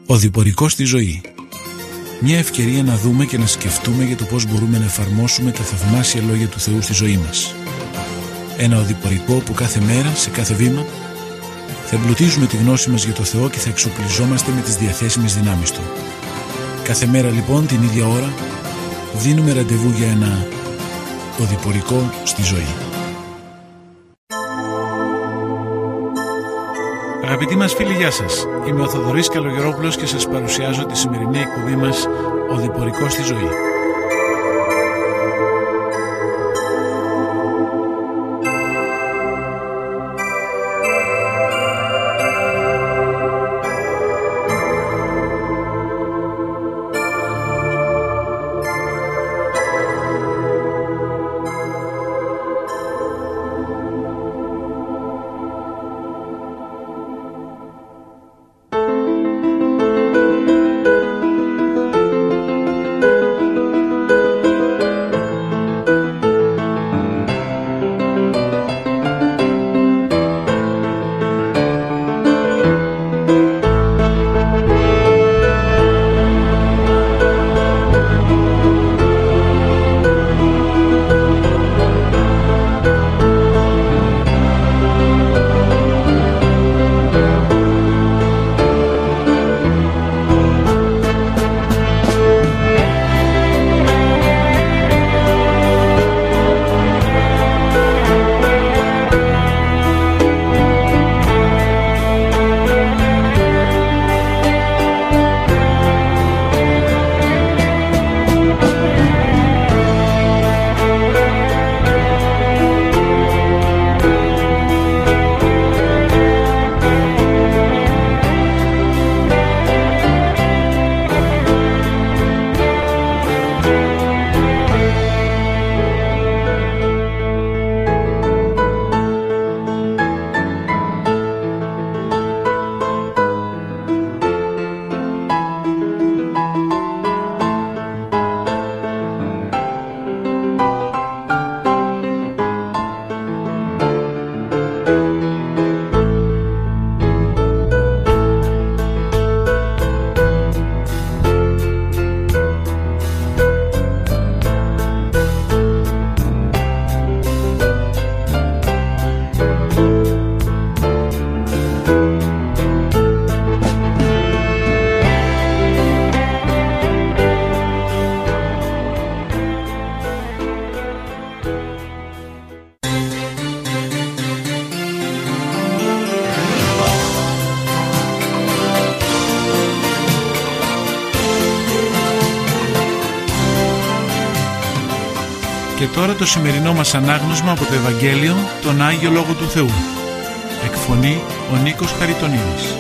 Οδηπορικό στη ζωή. Μια ευκαιρία να δούμε και να σκεφτούμε για το πώς μπορούμε να εφαρμόσουμε τα θαυμάσια λόγια του Θεού στη ζωή μας. Ένα οδηπορικό που κάθε μέρα, σε κάθε βήμα, θα εμπλουτίζουμε τη γνώση μας για το Θεό και θα εξοπλιζόμαστε με τις διαθέσιμες δυνάμεις Του. Κάθε μέρα λοιπόν, την ίδια ώρα, δίνουμε ραντεβού για ένα οδηπορικό στη ζωή. Αγαπητοί μας φίλοι, γεια σας. Είμαι ο Θοδωρής Καλογερόπουλος και σας παρουσιάζω τη σημερινή εκπομπή μας «Οδηπορικό στη ζωή». Και τώρα το σημερινό μας ανάγνωσμα από το Ευαγγέλιο, τον Άγιο Λόγο του Θεού. Εκφωνεί ο Νίκος Χαριτονίδης.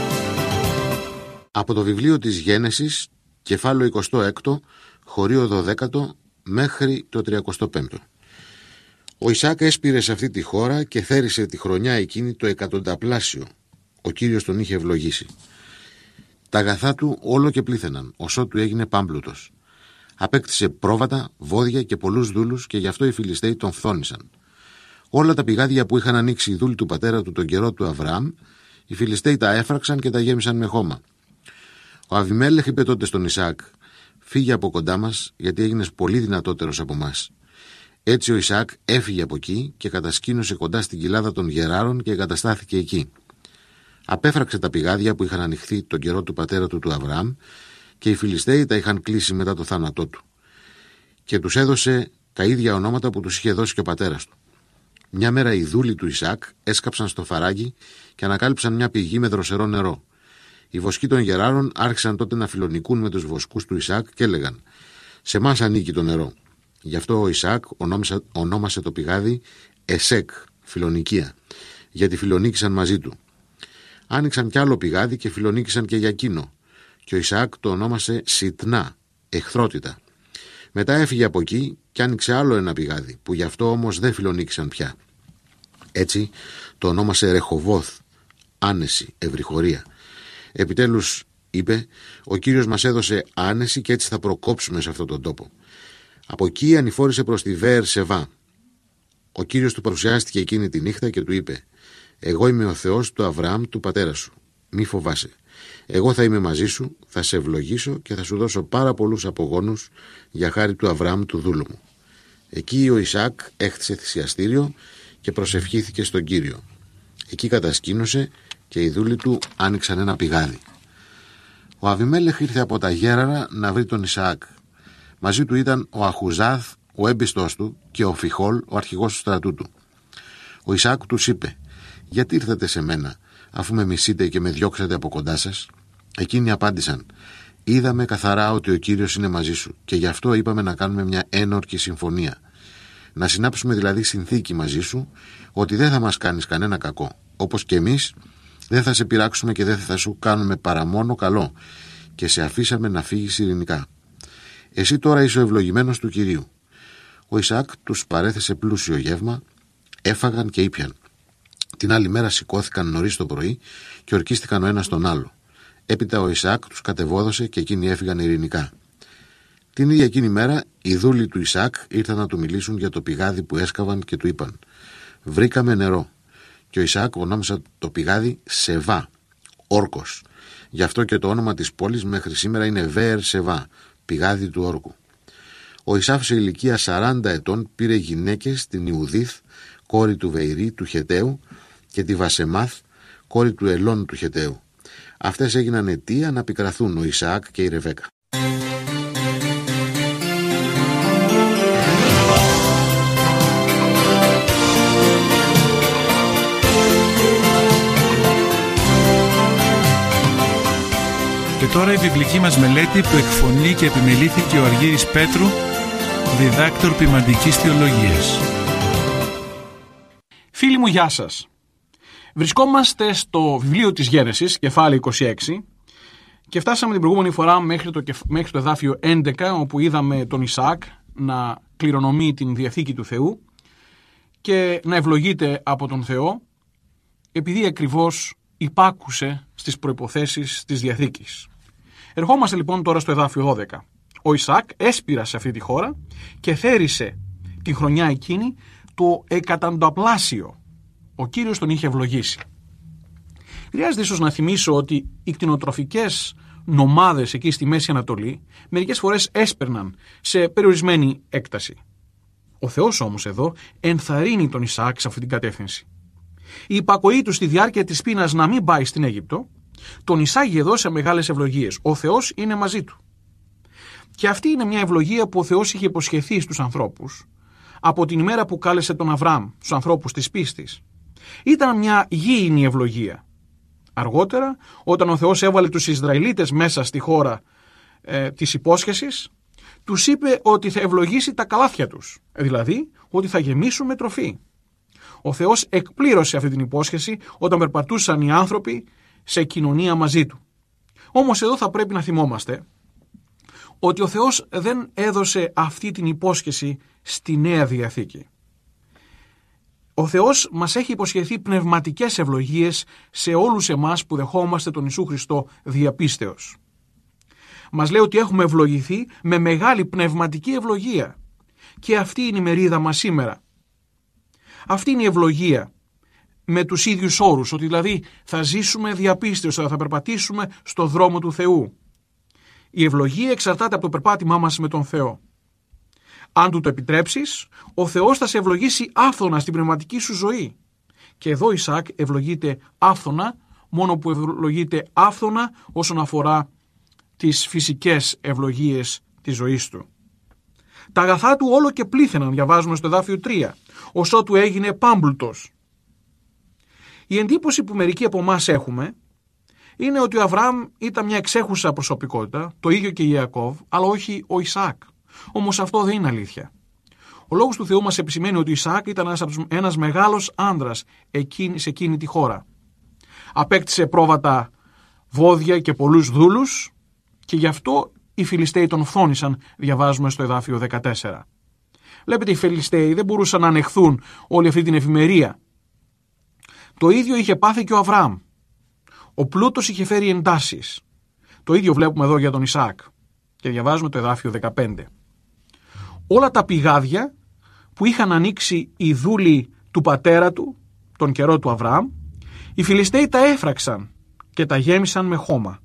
Από το βιβλίο της Γένεσης, κεφάλαιο 26, χωρίο 12 μέχρι το 35. Ο Ισαάκ έσπηρε σε αυτή τη χώρα και θέρισε τη χρονιά εκείνη το 100πλάσιο. Ο Κύριος τον είχε ευλογήσει. Τα αγαθά του όλο και πλήθαιναν, ωσότου έγινε πάμπλουτος. Απέκτησε πρόβατα, βόδια και πολλούς δούλους και γι' αυτό οι Φιλιστέοι τον φθόνησαν. Όλα τα πηγάδια που είχαν ανοίξει οι δούλοι του πατέρα του τον καιρό του Αβραάμ, οι Φιλιστέοι τα έφραξαν και τα γέμισαν με χώμα. Ο Αβιμέλεχ είπε τότε στον Ισαάκ: «Φύγε από κοντά μας, γιατί έγινες πολύ δυνατότερος από μας». Έτσι ο Ισαάκ έφυγε από εκεί και κατασκήνωσε κοντά στην κοιλάδα των Γεράρων και εγκαταστάθηκε εκεί. Απέφραξε τα πηγάδια που είχαν ανοιχθεί τον καιρό του πατέρα του Αβραάμ και οι Φιλιστέοι τα είχαν κλείσει μετά το θάνατό του. Και τους έδωσε τα ίδια ονόματα που τους είχε δώσει και ο πατέρας του. Μια μέρα οι δούλοι του Ισαάκ έσκαψαν στο φαράγγι και ανακάλυψαν μια πηγή με δροσερό νερό. Οι βοσκοί των Γεράρων άρχισαν τότε να φιλονικούν με τους βοσκούς του Ισαάκ και έλεγαν: «Σε εμάς ανήκει το νερό». Γι' αυτό ο Ισαάκ ονόμασε το πηγάδι Εσέκ, φιλονικία, γιατί φιλονίκησαν μαζί του. Άνοιξαν κι άλλο πηγάδι και φιλονίκησαν και για εκείνο, και ο Ισαάκ το ονόμασε Σιτνά, εχθρότητα. Μετά έφυγε από εκεί και άνοιξε άλλο ένα πηγάδι, που γι' αυτό όμως δεν φιλονίκησαν πια. Έτσι το ονόμασε Ρεχοβόθ, άνεση, ευρυχωρία. Επιτέλους, είπε, ο Κύριος μας έδωσε άνεση και έτσι θα προκόψουμε σε αυτόν τον τόπο. Από εκεί ανηφόρησε προς τη Βέερ Σεβά. Ο Κύριος του παρουσιάστηκε εκείνη τη νύχτα και του είπε: «Εγώ είμαι ο Θεός του Αβραάμ του πατέρα σου. Μη φοβάσαι. Εγώ θα είμαι μαζί σου, θα σε ευλογήσω και θα σου δώσω πάρα πολλούς απογόνους για χάρη του Αβραάμ του δούλου μου. Εκεί ο Ισαάκ έχτισε θυσιαστήριο και προσευχήθηκε στον Κύριο. Εκεί κατασκήνωσε και οι δούλοι του άνοιξαν ένα πηγάδι. Ο Αβιμέλεχ ήρθε από τα Γέραρα να βρει τον Ισαάκ. Μαζί του ήταν ο Αχουζάθ, ο έμπιστος του, και ο Φιχόλ, ο αρχηγός του στρατού του. Ο Ισαάκ τους είπε: «Γιατί ήρθατε σε μένα, αφού με μισείτε και με διώξατε από κοντά σας?» Εκείνοι απάντησαν: «Είδαμε καθαρά ότι ο Κύριος είναι μαζί σου και γι' αυτό είπαμε να κάνουμε μια ένορκη συμφωνία. Να συνάψουμε δηλαδή συνθήκη μαζί σου ότι δεν θα μας κάνεις κανένα κακό, όπως και εμείς δεν θα σε πειράξουμε και δεν θα σου κάνουμε παρά μόνο καλό και σε αφήσαμε να φύγεις ειρηνικά. Εσύ τώρα είσαι ο ευλογημένος του Κυρίου». Ο Ισαάκ τους παρέθεσε πλούσιο γεύμα, έφαγαν και ήπιαν. Την άλλη μέρα σηκώθηκαν νωρίς το πρωί και ορκίστηκαν ο ένας τον άλλο. Έπειτα ο Ισαάκ τους κατεβόδωσε και εκείνοι έφυγαν ειρηνικά. Την ίδια εκείνη μέρα οι δούλοι του Ισαάκ ήρθαν να του μιλήσουν για το πηγάδι που έσκαβαν και του είπαν: «Βρήκαμε νερό». Και ο Ισαάκ ονόμασε το πηγάδι Σεβά, όρκος. Γι' αυτό και το όνομα της πόλης μέχρι σήμερα είναι Βέερ Σεβά, πηγάδι του όρκου. Ο Ισάφ σε ηλικία 40 ετών πήρε γυναίκες, την Ιουδίθ, κόρη του Βεϊρή του Χεταίου, και τη Βασεμάθ, κόρη του Ελών του Χεταίου. Αυτές έγιναν αιτία να πικραθούν ο Ισαάκ και η Ρεβέκα. Και τώρα η βιβλική μας μελέτη που εκφωνεί και επιμελήθηκε ο Αργύρης Πέτρου, διδάκτορ ποιμαντικής θεολογίας. Φίλοι μου, γεια σας. Βρισκόμαστε στο βιβλίο της Γένεσης, κεφάλαιο 26, και φτάσαμε την προηγούμενη φορά μέχρι το εδάφιο 11, όπου είδαμε τον Ισαάκ να κληρονομεί την Διαθήκη του Θεού και να ευλογείται από τον Θεό, επειδή ακριβώς υπάκουσε στις προϋποθέσεις της Διαθήκης. Ερχόμαστε λοιπόν τώρα στο εδάφιο 12. Ο Ισαάκ έσπειρα σε αυτή τη χώρα και θέρισε τη χρονιά εκείνη το εκατονταπλάσιο. Ο Κύριος τον είχε ευλογήσει. Χρειάζεται ίσως να θυμίσω ότι οι κτηνοτροφικές νομάδες εκεί στη Μέση Ανατολή μερικές φορές έσπερναν σε περιορισμένη έκταση. Ο Θεός όμως εδώ ενθαρρύνει τον Ισαάκ σε αυτή την κατεύθυνση. Η υπακοή του στη διάρκεια της πείνας να μην πάει στην Αίγυπτο τον εισάγει εδώ σε μεγάλες ευλογίες. Ο Θεός είναι μαζί του. Και αυτή είναι μια ευλογία που ο Θεός είχε υποσχεθεί στους ανθρώπους από την ημέρα που κάλεσε τον Αβραάμ, στους ανθρώπους της πίστης. Ήταν μια γήινη ευλογία. Αργότερα, όταν ο Θεός έβαλε τους Ισραηλίτες μέσα στη χώρα της υπόσχεσης, τους είπε ότι θα ευλογήσει τα καλάθια τους, δηλαδή ότι θα γεμίσουν με τροφή. Ο Θεός εκπλήρωσε αυτή την υπόσχεση όταν περπατούσαν οι άνθρωποι σε κοινωνία μαζί του. Όμως εδώ θα πρέπει να θυμόμαστε ότι ο Θεός δεν έδωσε αυτή την υπόσχεση στη Νέα Διαθήκη. Ο Θεός μας έχει υποσχεθεί πνευματικές ευλογίες σε όλους εμάς που δεχόμαστε τον Ιησού Χριστό διαπίστεως. Μας λέει ότι έχουμε ευλογηθεί με μεγάλη πνευματική ευλογία και αυτή είναι η μερίδα μας σήμερα. Αυτή είναι η ευλογία με τους ίδιους όρους, ότι δηλαδή θα ζήσουμε διαπίστεως, θα περπατήσουμε στο δρόμο του Θεού. Η ευλογία εξαρτάται από το περπάτημά μας με τον Θεό. Αν του το επιτρέψεις, ο Θεός θα σε ευλογήσει άφθονα στην πνευματική σου ζωή. Και εδώ Ισαάκ ευλογείται άφθονα, μόνο που ευλογείται άφθονα όσον αφορά τις φυσικές ευλογίες της ζωής του. Τα αγαθά του όλο και πλήθαιναν, διαβάζουμε στο εδάφιο 3, ως ότου έγινε πάμπλουτος. Η εντύπωση που μερικοί από εμάς έχουμε είναι ότι ο Αβραάμ ήταν μια εξέχουσα προσωπικότητα, το ίδιο και η Ιακώβ, αλλά όχι ο Ισαάκ. Όμως αυτό δεν είναι αλήθεια. Ο λόγος του Θεού μας επισημαίνει ότι ο Ισαάκ ήταν ένας μεγάλος άνδρας σε εκείνη τη χώρα. Απέκτησε πρόβατα βόδια και πολλούς δούλους και γι' αυτό οι Φιλιστέοι τον φθόνησαν, διαβάζουμε στο εδάφιο 14. Βλέπετε, οι Φιλιστέοι δεν μπορούσαν να ανεχθούν όλη αυτή την ευημερία. Το ίδιο είχε πάθει και ο Αβραάμ. Ο πλούτος είχε φέρει εντάσεις. Το ίδιο βλέπουμε εδώ για τον Ισαάκ. Και διαβάζουμε το εδάφιο 15. Όλα τα πηγάδια που είχαν ανοίξει οι δούλοι του πατέρα του, τον καιρό του Αβραάμ, οι Φιλιστέοι τα έφραξαν και τα γέμισαν με χώμα.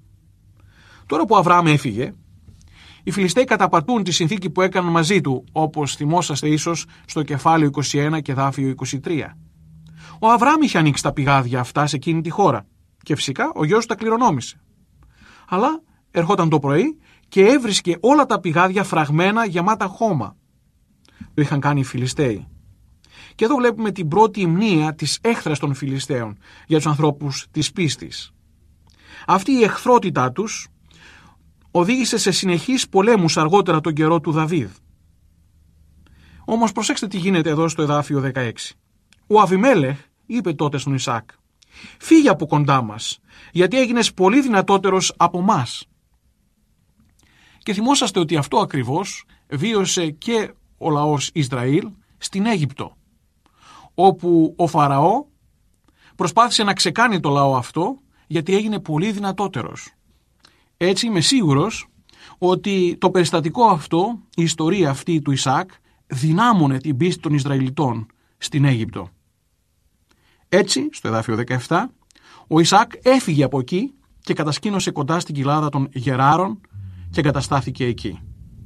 Τώρα που ο Αβραάμ έφυγε, οι Φιλιστέοι καταπατούν τη συνθήκη που έκαναν μαζί του, όπως θυμόσαστε ίσως στο κεφάλαιο 21 και εδάφιο 23. Ο Αβραάμ είχε ανοίξει τα πηγάδια αυτά σε εκείνη τη χώρα και φυσικά ο γιος του τα κληρονόμησε. Αλλά ερχόταν το πρωί και έβρισκε όλα τα πηγάδια φραγμένα γεμάτα χώμα. Το είχαν κάνει οι Φιλιστέοι. Και εδώ βλέπουμε την πρώτη υμνία της έχθρας των Φιλιστέων για τους ανθρώπους της πίστης. Αυτή η εχθρότητά τους οδήγησε σε συνεχείς πολέμους αργότερα τον καιρό του Δαβίδ. Όμως προσέξτε τι γίνεται εδώ στο εδάφιο 16. Ο Αβιμέλεχ είπε τότε στον Ισαάκ: «Φύγε από κοντά μας, γιατί έγινες πολύ δυνατότερος από μας». Και θυμόσαστε ότι αυτό ακριβώς βίωσε και ο λαός Ισραήλ στην Αίγυπτο, όπου ο Φαραώ προσπάθησε να ξεκάνει το λαό αυτό γιατί έγινε πολύ δυνατότερος. Έτσι είμαι σίγουρος ότι το περιστατικό αυτό, η ιστορία αυτή του Ισαάκ, δυνάμωνε την πίστη των Ισραηλιτών στην Αίγυπτο. Έτσι, στο εδάφιο 17, ο Ισαάκ έφυγε από εκεί και κατασκήνωσε κοντά στην κοιλάδα των Γεράρων και καταστάθηκε εκεί.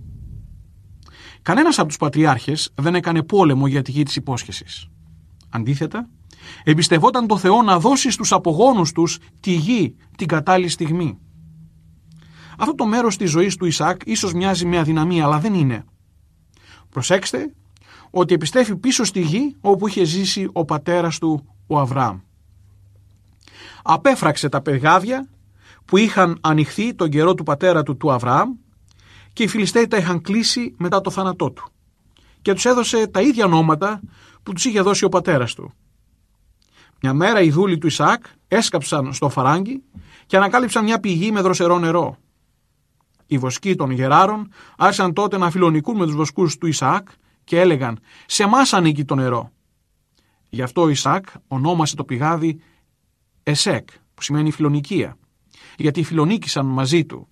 Κανένας από τους πατριάρχες δεν έκανε πόλεμο για τη γη της υπόσχεσης. Αντίθετα, εμπιστευόταν το Θεό να δώσει στους απογόνους τους τη γη την κατάλληλη στιγμή. Αυτό το μέρος της ζωής του Ισαάκ ίσως μοιάζει με αδυναμία, αλλά δεν είναι. Προσέξτε ότι επιστρέφει πίσω στη γη όπου είχε ζήσει ο πατέρας του, ο Αβραάμ. Απέφραξε τα πηγάδια που είχαν ανοιχθεί τον καιρό του πατέρα του, του Αβραάμ, και οι Φιλιστέοι τα είχαν κλείσει μετά το θάνατό του και τους έδωσε τα ίδια ονόματα που τους είχε δώσει ο πατέρας του. Μια μέρα οι δούλοι του Ισαάκ έσκαψαν στο φαράγγι και ανακάλυψαν μια πηγή με δροσερό νερό. Οι βοσκοί των Γεράρων άρχισαν τότε να φιλονικούν με τους βοσκούς του Ισαάκ και έλεγαν: «Σε εμάς ανήκει το νερό». Γι' αυτό ο Ισαάκ ονόμασε το πηγάδι Εσέκ, που σημαίνει φιλονικία, γιατί φιλονίκησαν μαζί του.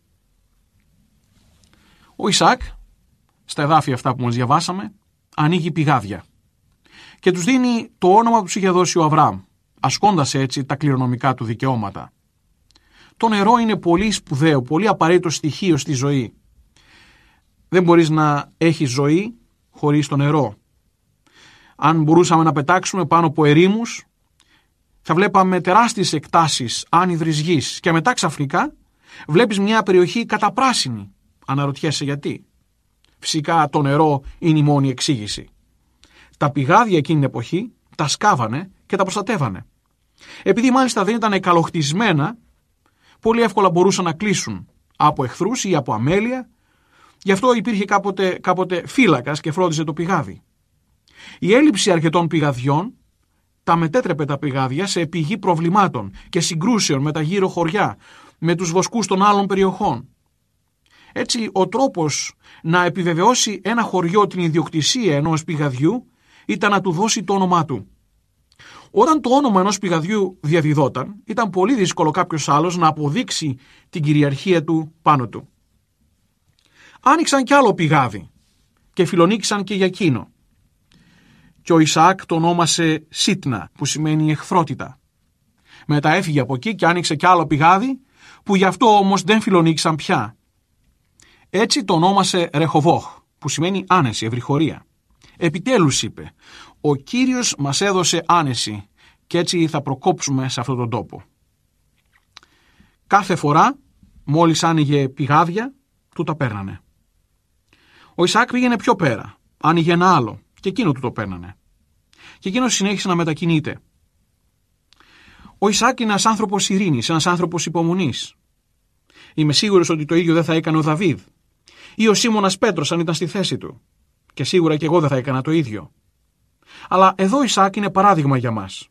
Ο Ισαάκ, στα εδάφια αυτά που μας διαβάσαμε, ανοίγει πηγάδια και τους δίνει το όνομα που τους είχε δώσει ο Αβραάμ, ασκώντας έτσι τα κληρονομικά του δικαιώματα. Το νερό είναι πολύ σπουδαίο, πολύ απαραίτητο στοιχείο στη ζωή. Δεν μπορείς να έχεις ζωή χωρίς το νερό. Αν μπορούσαμε να πετάξουμε πάνω από ερήμους, θα βλέπαμε τεράστιες εκτάσεις άνυδρης γης και μετά ξαφνικά βλέπεις μια περιοχή καταπράσινη. Αναρωτιέσαι γιατί. Φυσικά το νερό είναι η μόνη εξήγηση. Τα πηγάδια εκείνη την εποχή τα σκάβανε και τα προστατεύανε. Επειδή μάλιστα δεν ήταν καλοχτισμένα, πολύ εύκολα μπορούσαν να κλείσουν από εχθρούς ή από αμέλεια, γι' αυτό υπήρχε κάποτε φύλακας και φρόντιζε το πηγάδι. Η έλλειψη αρκετών πηγαδιών τα μετέτρεπε τα πηγάδια σε πηγή προβλημάτων και συγκρούσεων με τα γύρω χωριά, με τους βοσκούς των άλλων περιοχών. Έτσι, ο τρόπος να επιβεβαιώσει ένα χωριό την ιδιοκτησία ενός πηγαδιού ήταν να του δώσει το όνομά του. Όταν το όνομα ενός πηγαδιού διαδιδόταν, ήταν πολύ δύσκολο κάποιος άλλος να αποδείξει την κυριαρχία του πάνω του. Άνοιξαν κι άλλο πηγάδι και φιλονίκησαν και για εκείνο. Και ο Ισαάκ το ονόμασε Σίτνα, που σημαίνει εχθρότητα. Μετά έφυγε από εκεί και άνοιξε κι άλλο πηγάδι, που γι' αυτό όμως δεν φιλονίκησαν πια. Έτσι το ονόμασε Ρεχοβόχ, που σημαίνει άνεση, ευρυχωρία. Επιτέλους, είπε, ο Κύριος μας έδωσε άνεση και έτσι θα προκόψουμε σε αυτόν τον τόπο. Κάθε φορά, μόλις άνοιγε πηγάδια, του τα παίρνανε. Ο Ισαάκ πήγαινε πιο πέρα, άνοιγε ένα άλλο και εκείνο του το παίρνανε. Και εκείνος συνέχισε να μετακινείται. Ο Ισαάκ είναι ένας άνθρωπος ειρήνης, ένας άνθρωπος υπομονής. Είμαι σίγουρος ότι το ίδιο δεν θα έκανε ο Δαβίδ ή ο Σίμωνας Πέτρος αν ήταν στη θέση του. Και σίγουρα και εγώ δεν θα έκανα το ίδιο. Αλλά εδώ ο Ισαάκ είναι παράδειγμα για μας.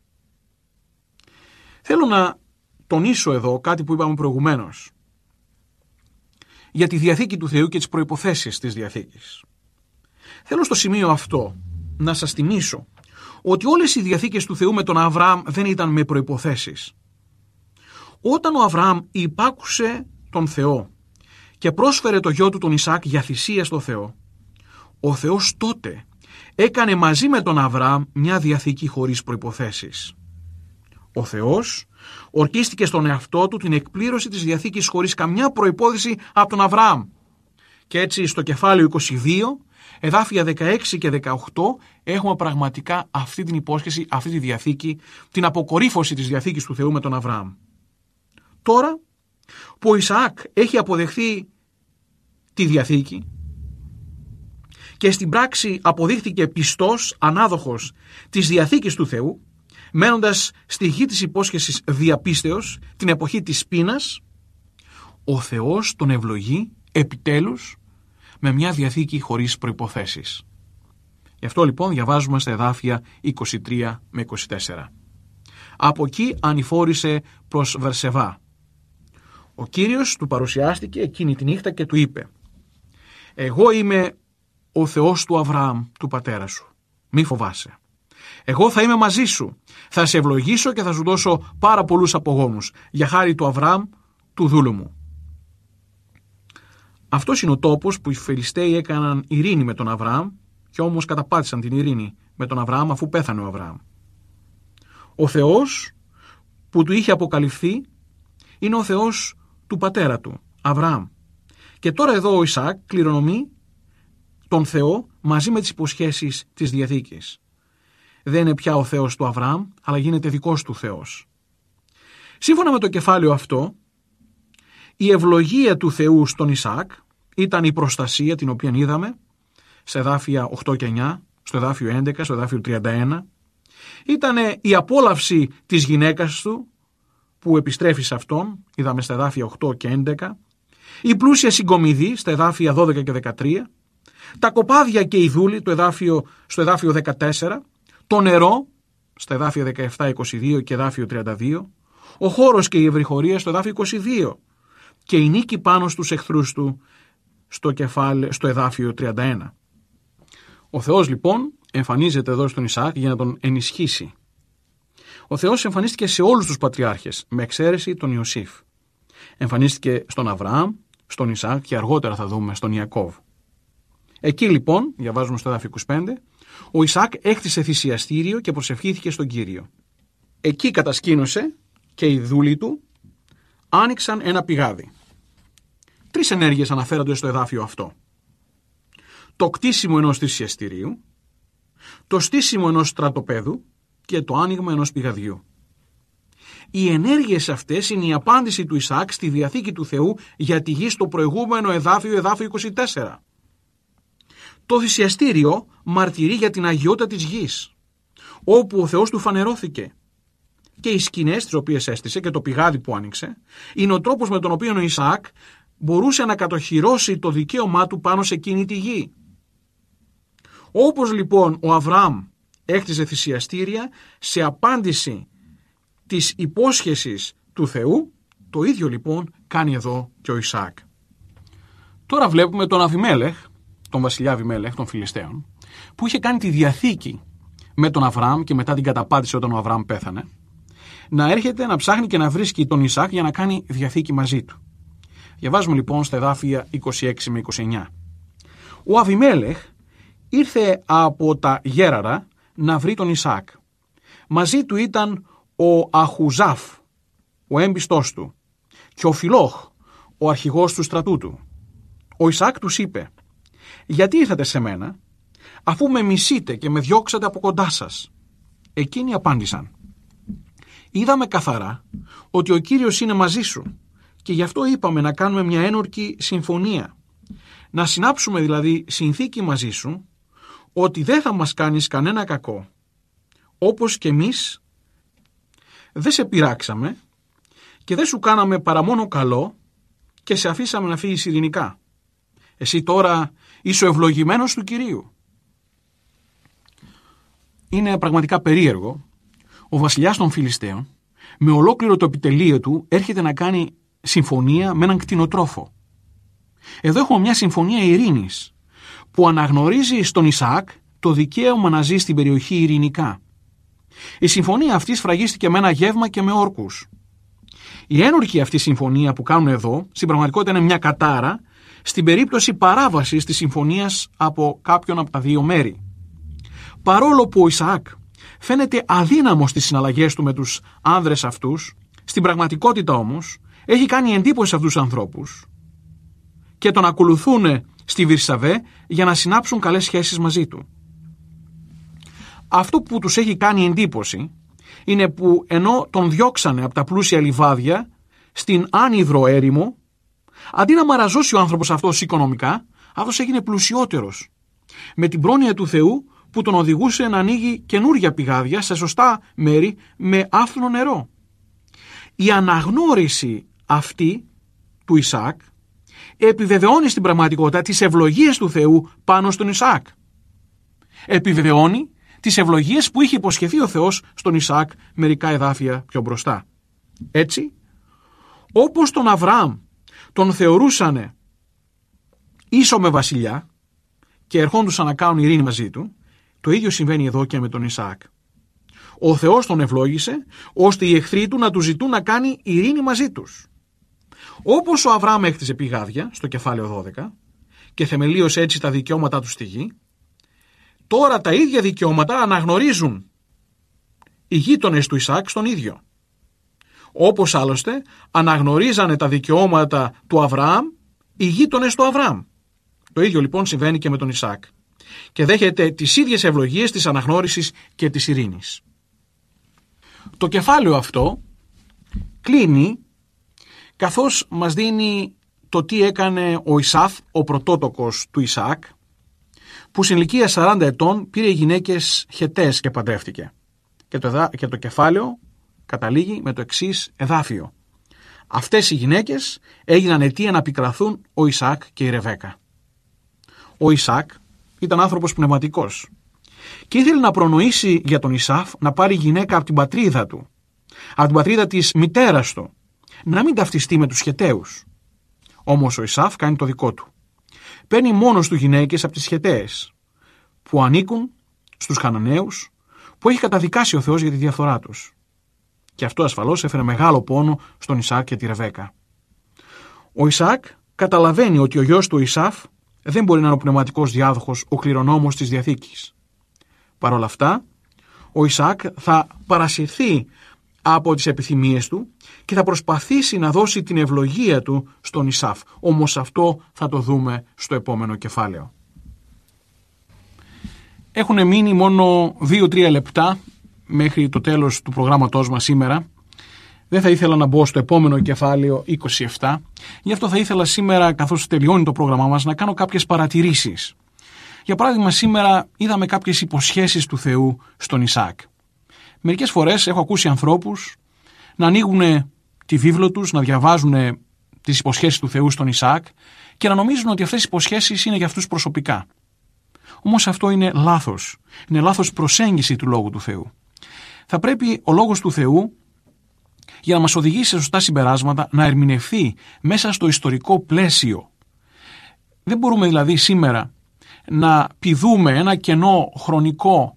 Θέλω να τονίσω εδώ κάτι που είπαμε προηγουμένως για τη Διαθήκη του Θεού και τις προϋποθέσεις της Διαθήκης. Θέλω στο σημείο αυτό να σας θυμίσω ότι όλες οι διαθήκες του Θεού με τον Αβραάμ δεν ήταν με προϋποθέσεις. Όταν ο Αβραάμ υπάκουσε τον Θεό και πρόσφερε το γιο του τον Ισαάκ για θυσία στο Θεό, ο Θεός τότε έκανε μαζί με τον Αβραάμ μια διαθήκη χωρίς προϋποθέσεις. Ο Θεός ορκίστηκε στον εαυτό του την εκπλήρωση της Διαθήκης χωρίς καμιά προϋπόθεση από τον Αβραάμ. Και έτσι στο κεφάλαιο 22, εδάφια 16 και 18, έχουμε πραγματικά αυτή την υπόσχεση, αυτή τη Διαθήκη, την αποκορύφωση της Διαθήκης του Θεού με τον Αβραάμ. Τώρα που ο Ισαάκ έχει αποδεχθεί τη Διαθήκη και στην πράξη αποδείχθηκε πιστός, ανάδοχος της Διαθήκης του Θεού, μένοντας στη γη της υπόσχεσης διαπίστεως, την εποχή της πείνας, ο Θεός τον ευλογεί επιτέλους με μια Διαθήκη χωρίς προϋποθέσεις. Γι' αυτό λοιπόν διαβάζουμε στα εδάφια 23 με 24. Από εκεί ανηφόρησε προς Βερσεβά. Ο Κύριος του παρουσιάστηκε εκείνη τη νύχτα και του είπε: «Εγώ είμαι ο Θεός του Αβραάμ, του πατέρα σου. Μη φοβάσαι. Εγώ θα είμαι μαζί σου. Θα σε ευλογήσω και θα σου δώσω πάρα πολλούς απογόνους, για χάρη του Αβραάμ, του δούλου μου». Αυτός είναι ο τόπος που οι Φιλιστέοι έκαναν ειρήνη με τον Αβραάμ και όμως καταπάτησαν την ειρήνη με τον Αβραάμ αφού πέθανε ο Αβραάμ. Ο Θεός που του είχε αποκαλυφθεί είναι ο Θεός του πατέρα του, Αβραάμ. Και τώρα εδώ ο Ισαάκ κληρονομεί τον Θεό μαζί με τις υποσχέσεις της Διαθήκης. Δεν είναι πια ο Θεός του Αβραάμ, αλλά γίνεται δικός του Θεός. Σύμφωνα με το κεφάλαιο αυτό, η ευλογία του Θεού στον Ισαάκ ήταν η προστασία την οποία είδαμε σε εδάφια 8 και 9, στο εδάφιο 11, στο εδάφιο 31. Ήταν η απόλαυση της γυναίκας του που επιστρέφει σε αυτόν, είδαμε στα εδάφια 8 και 11. Η πλούσια συγκομιδή στα εδάφια 12 και 13. Τα κοπάδια και η δούλη στο εδάφιο 14. Το νερό στα εδάφια 17, 22 και εδάφιο 32. Ο χώρος και η ευρυχωρία στο εδάφιο 22. Και η νίκη πάνω στους εχθρούς του στο εδάφιο 31. Ο Θεός λοιπόν εμφανίζεται εδώ στον Ισαάκ για να τον ενισχύσει. Ο Θεός εμφανίστηκε σε όλους τους πατριάρχες, με εξαίρεση τον Ιωσήφ. Εμφανίστηκε στον Αβραάμ, στον Ισαάκ και αργότερα θα δούμε στον Ιακώβ. Εκεί λοιπόν, διαβάζουμε στο εδάφιο 25, ο Ισαάκ έκτισε θυσιαστήριο και προσευχήθηκε στον Κύριο. Εκεί κατασκήνωσε και οι δούλοι του άνοιξαν ένα πηγάδι. 3 ενέργειες αναφέρονται στο εδάφιο αυτό. Το κτίσιμο ενός θυσιαστηρίου, το στήσιμο ενός στρατοπέδου και το άνοιγμα ενός πηγαδιού. Οι ενέργειες αυτές είναι η απάντηση του Ισαάκ στη Διαθήκη του Θεού για τη γη στο προηγούμενο εδάφιο 24. Το θυσιαστήριο μαρτυρεί για την αγιότητα της γης, όπου ο Θεός του φανερώθηκε. Και οι σκηνές τις οποίες έστησε και το πηγάδι που άνοιξε είναι ο τρόπος με τον οποίο ο Ισαάκ μπορούσε να κατοχυρώσει το δικαίωμά του πάνω σε εκείνη τη γη. Όπως λοιπόν ο Αβραάμ έκτιζε θυσιαστήρια σε απάντηση της υπόσχεσης του Θεού, το ίδιο λοιπόν κάνει εδώ και ο Ισαάκ. Τώρα βλέπουμε τον Αβιμέλεχ, τον βασιλιά Αβιμέλεχ των Φιλιστέων, που είχε κάνει τη διαθήκη με τον Αβραάμ και μετά την καταπάτησε όταν ο Αβραάμ πέθανε, να έρχεται να ψάχνει και να βρίσκει τον Ισαάκ για να κάνει διαθήκη μαζί του. Διαβάζουμε λοιπόν στα εδάφια 26 με 29. Ο Αβιμέλεχ ήρθε από τα Γέραρα να βρει τον Ισαάκ. Μαζί του ήταν ο Αχουζάφ, ο έμπιστός του, και ο Φιλόχ, ο αρχηγός του στρατού του. Ο Ισαάκ τους είπε: «Γιατί ήρθατε σε μένα, αφού με μισείτε και με διώξατε από κοντά σας?» Εκείνοι απάντησαν: «Είδαμε καθαρά ότι ο Κύριος είναι μαζί σου και γι' αυτό είπαμε να κάνουμε μια ένορκη συμφωνία. Να συνάψουμε δηλαδή συνθήκη μαζί σου ότι δεν θα μας κάνεις κανένα κακό, όπως και εμείς δεν σε πειράξαμε και δεν σου κάναμε παρά μόνο καλό και σε αφήσαμε να φύγεις ειρηνικά. Εσύ τώρα είσαι ο ευλογημένος του Κυρίου». Είναι πραγματικά περίεργο. Ο βασιλιάς των Φιλιστέων με ολόκληρο το επιτελείο του έρχεται να κάνει συμφωνία με έναν κτηνοτρόφο. Εδώ έχουμε μια συμφωνία ειρήνης που αναγνωρίζει στον Ισαάκ το δικαίωμα να ζει στην περιοχή ειρηνικά. Η συμφωνία αυτή σφραγίστηκε με ένα γεύμα και με όρκους. Η ένορκη αυτή συμφωνία που κάνουν εδώ στην πραγματικότητα είναι μια κατάρα στην περίπτωση παράβασης της συμφωνίας από κάποιον από τα δύο μέρη. Παρόλο που ο Ισαάκ φαίνεται αδύναμος στις συναλλαγές του με τους άνδρες αυτούς, στην πραγματικότητα όμως έχει κάνει εντύπωση σε αυτούς τους ανθρώπους και τον ακολουθούν στη Βυρσαβέ για να συνάψουν καλές σχέσεις μαζί του. Αυτό που τους έχει κάνει εντύπωση είναι που ενώ τον διώξανε από τα πλούσια λιβάδια στην άνυδρο έρημο, αντί να μαραζώσει ο άνθρωπος αυτός οικονομικά, αυτός έγινε πλουσιότερος, με την πρόνοια του Θεού που τον οδηγούσε να ανοίγει καινούργια πηγάδια σε σωστά μέρη με άφθονο νερό. Η αναγνώριση αυτή του Ισαάκ επιβεβαιώνει στην πραγματικότητα τις ευλογίες του Θεού πάνω στον Ισαάκ. Επιβεβαιώνει τις ευλογίες που είχε υποσχεθεί ο Θεός στον Ισαάκ μερικά εδάφια πιο μπροστά. Έτσι, όπως τον Αβραάμ τον θεωρούσανε ίσο με βασιλιά και ερχόντουσαν να κάνουν ειρήνη μαζί του, το ίδιο συμβαίνει εδώ και με τον Ισαάκ. Ο Θεός τον ευλόγησε ώστε οι εχθροί του να του ζητούν να κάνει ειρήνη μαζί τους. Όπως ο Αβραάμ έκτιζε πηγάδια στο κεφάλαιο 12 και θεμελίωσε έτσι τα δικαιώματά του στη γη, τώρα τα ίδια δικαιώματα αναγνωρίζουν οι γείτονες του Ισαάκ στον ίδιο. Όπως άλλωστε αναγνωρίζανε τα δικαιώματα του Αβραάμ οι γείτονες του Αβραάμ. Το ίδιο λοιπόν συμβαίνει και με τον Ισαάκ και δέχεται τις ίδιες ευλογίες της αναγνώρισης και της ειρήνης. Το κεφάλαιο αυτό κλείνει καθώς μας δίνει το τι έκανε ο Ισαύ, ο πρωτότοκος του Ισαάκ, που στην ηλικία 40 ετών πήρε γυναίκες χετές και παντρεύτηκε. Και το κεφάλαιο καταλήγει με το εξής εδάφιο. Αυτές οι γυναίκες έγιναν αιτία να επικραθούν ο Ισαάκ και η Ρεβέκα. Ο Ισαάκ ήταν άνθρωπος πνευματικός και ήθελε να προνοήσει για τον Ισαύ να πάρει γυναίκα από την πατρίδα του, από την πατρίδα της μητέρας του, να μην ταυτιστεί με τους Χεταίους. Όμως ο Ισαύ κάνει το δικό του. Παίρνει μόνος του γυναίκες από τις Χεταίες που ανήκουν στους Χαναναίους, που έχει καταδικάσει ο Θεός για τη διαφθορά τους. Και αυτό ασφαλώς έφερε μεγάλο πόνο στον Ισαάκ και τη Ρεβέκα. Ο Ισαάκ καταλαβαίνει ότι ο γιος του Ισαύ δεν μπορεί να είναι ο πνευματικός διάδοχος, ο κληρονόμος της Διαθήκης. Παρ' όλα αυτά, ο Ισαάκ θα παρασυρθεί από τις επιθυμίες του και θα προσπαθήσει να δώσει την ευλογία του στον Ισαύ. Όμως αυτό θα το δούμε στο επόμενο κεφάλαιο. Έχουν μείνει μόνο 2-3 λεπτά μέχρι το τέλος του προγράμματός μας σήμερα. Δεν θα ήθελα να μπω στο επόμενο κεφάλαιο 27. Γι' αυτό θα ήθελα σήμερα, καθώς τελειώνει το πρόγραμμά μας, να κάνω κάποιες παρατηρήσεις. Για παράδειγμα, σήμερα είδαμε κάποιες υποσχέσεις του Θεού στον Ισαάκ. Μερικές φορές έχω ακούσει ανθρώπους να ανοίγουν τη βίβλο τους, να διαβάζουν τις υποσχέσεις του Θεού στον Ισαάκ και να νομίζουν ότι αυτές οι υποσχέσεις είναι για αυτούς προσωπικά. Όμως αυτό είναι λάθος. Είναι λάθος προσέγγιση του Λόγου του Θεού. Θα πρέπει ο Λόγος του Θεού, για να μας οδηγήσει σε σωστά συμπεράσματα, να ερμηνευθεί μέσα στο ιστορικό πλαίσιο. Δεν μπορούμε δηλαδή σήμερα να πηδούμε ένα κενό χρονικό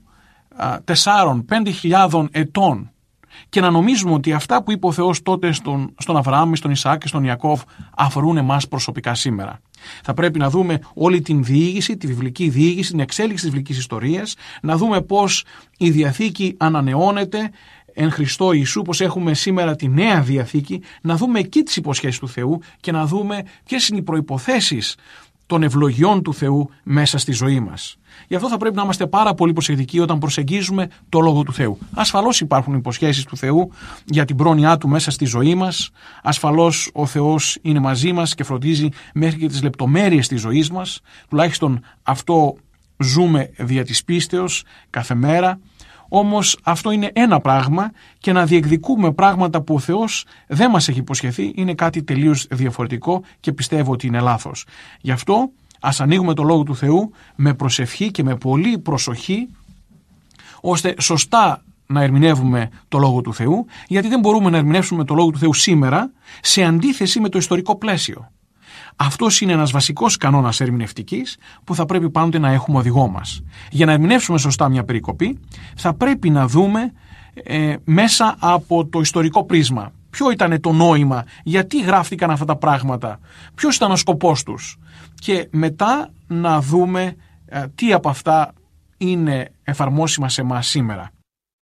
4-5 ετών και να νομίζουμε ότι αυτά που είπε ο Θεός τότε στον Αβραάμ, στον Ισαάκ και στον Ιακώβ αφορούν εμάς προσωπικά σήμερα. Θα πρέπει να δούμε όλη την διήγηση, τη βιβλική διήγηση, την εξέλιξη της βιβλικής ιστορίας, να δούμε πώς η Διαθήκη ανανεώνεται εν Χριστώ Ιησού, πως έχουμε σήμερα τη Νέα Διαθήκη, να δούμε εκεί τις υποσχέσεις του Θεού και να δούμε ποιες είναι οι προϋποθέσεις των ευλογιών του Θεού μέσα στη ζωή μας. Γι' αυτό θα πρέπει να είμαστε πάρα πολύ προσεκτικοί όταν προσεγγίζουμε το Λόγο του Θεού. Ασφαλώς υπάρχουν υποσχέσεις του Θεού για την πρόνοιά του μέσα στη ζωή μας. Ασφαλώς ο Θεός είναι μαζί μας και φροντίζει μέχρι και τις λεπτομέρειες της ζωής μας. Τουλάχιστον αυτό ζούμε δια της πίστεως κάθε μέρα. Όμως αυτό είναι ένα πράγμα και να διεκδικούμε πράγματα που ο Θεός δεν μας έχει υποσχεθεί είναι κάτι τελείως διαφορετικό και πιστεύω ότι είναι λάθος. Γι' αυτό ας ανοίγουμε το Λόγο του Θεού με προσευχή και με πολύ προσοχή, ώστε σωστά να ερμηνεύουμε το Λόγο του Θεού, γιατί δεν μπορούμε να ερμηνεύσουμε το Λόγο του Θεού σήμερα σε αντίθεση με το ιστορικό πλαίσιο. Αυτός είναι ένας βασικός κανόνας ερμηνευτικής που θα πρέπει πάντοτε να έχουμε οδηγό μας. Για να ερμηνεύσουμε σωστά μια περικοπή θα πρέπει να δούμε μέσα από το ιστορικό πρίσμα. Ποιο ήταν το νόημα, γιατί γράφτηκαν αυτά τα πράγματα, ποιος ήταν ο σκοπός τους και μετά να δούμε τι από αυτά είναι εφαρμόσιμα σε εμάς σήμερα.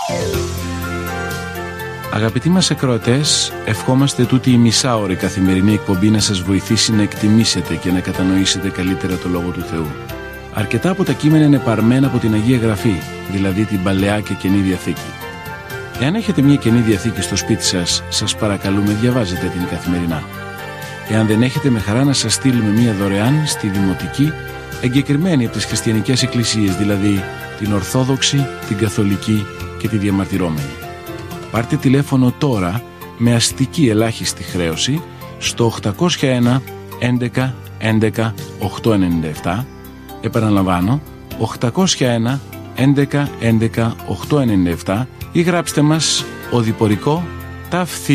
Αγαπητοί μας ακροατές, ευχόμαστε τούτη η μισάωρη καθημερινή εκπομπή να σας βοηθήσει να εκτιμήσετε και να κατανοήσετε καλύτερα το Λόγο του Θεού. Αρκετά από τα κείμενα είναι παρμένα από την Αγία Γραφή, δηλαδή την Παλαιά και Καινή Διαθήκη. Εάν έχετε μια Καινή Διαθήκη στο σπίτι σας, σας παρακαλούμε διαβάζετε την καθημερινά. Εάν δεν έχετε, με χαρά να σας στείλουμε μια δωρεάν στη Δημοτική, εγκεκριμένη από τις χριστιανικές εκκλησίες, δηλαδή την Ορθόδοξη, την Καθολική και τη Διαμαρτυρόμενη. Πάρτε τηλέφωνο τώρα με αστική ελάχιστη χρέωση στο 801 11 11 897. Επαναλαμβάνω, 801 11 11 897 ή γράψτε μας οδηπορικό ΤΑΦ Θ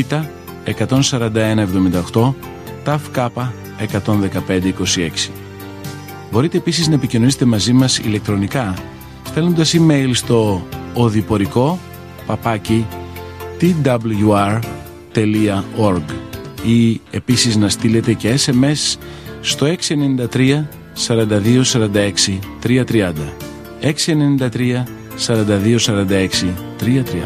14178 ΤΑΦ Κ 11526. Μπορείτε επίσης να επικοινωνήσετε μαζί μας ηλεκτρονικά στέλνοντας email στο οδηπορικό twr.org ή επίσης να στείλετε και SMS στο 693 42 46 330 693 42 46 330.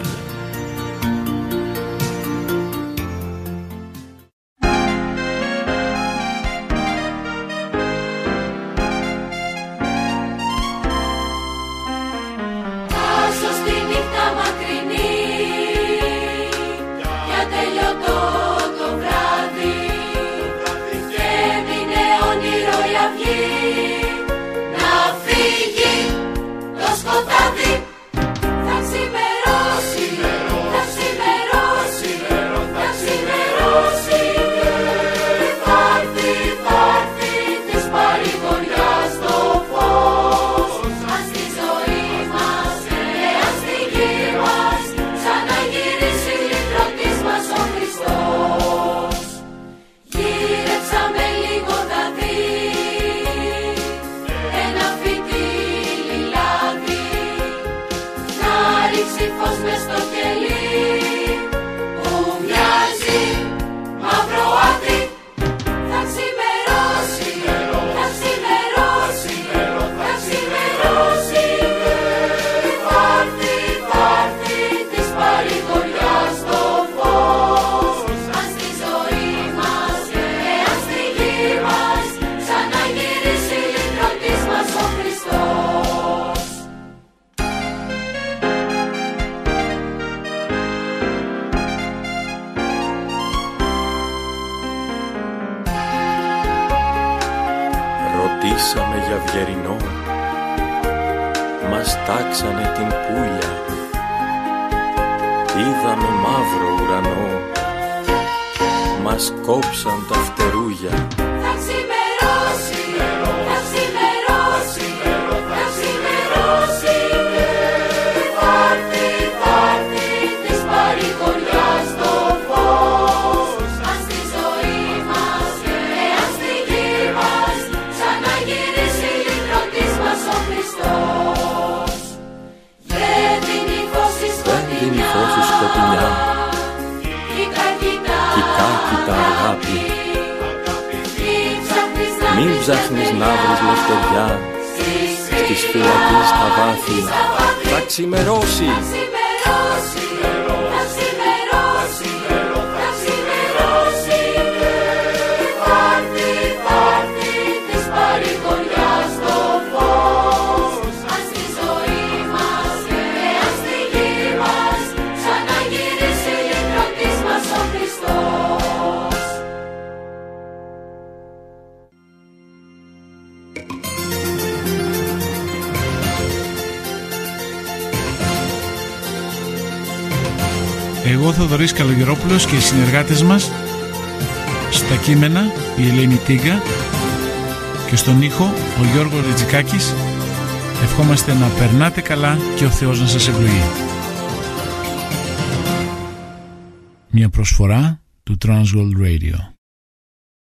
Ρωτήσαμε για Αυγερινό, μας τάξανε την Πούλια, είδαμε μαύρο ουρανό, μας κόψαν τα φτερούγια. Θα ξημερώσει, θα ξημερώσει, θα ξημερώσει, θα έρθει της παρηγοριάς το φως. Αν στη ζωή μας και αν στη γη μας ξαναγυρίσει λυτρωτής μας ο Χριστός. Δεν δίνει φως η σκοτεινιά, Κοίτα αγάπη, μην ψάχνεις να βρεις λευτεριά στις φυλακές τα βάθη. Θα ξημερώσει, της παρηγοριάς το φως. Αν στη ζωή μας και αν στη γη μας ξαναγυρίσει λυτρωτής μας ο Χριστός. Εγώ Θοδωρής Καλογερόπουλος και οι συνεργάτες μας, στα κείμενα η Ελένη Τίγκα και στον ήχο ο Γιώργος Ριτζικάκης, ευχόμαστε να περνάτε καλά και ο Θεός να σας ευλογεί. Μια προσφορά του Transworld Radio.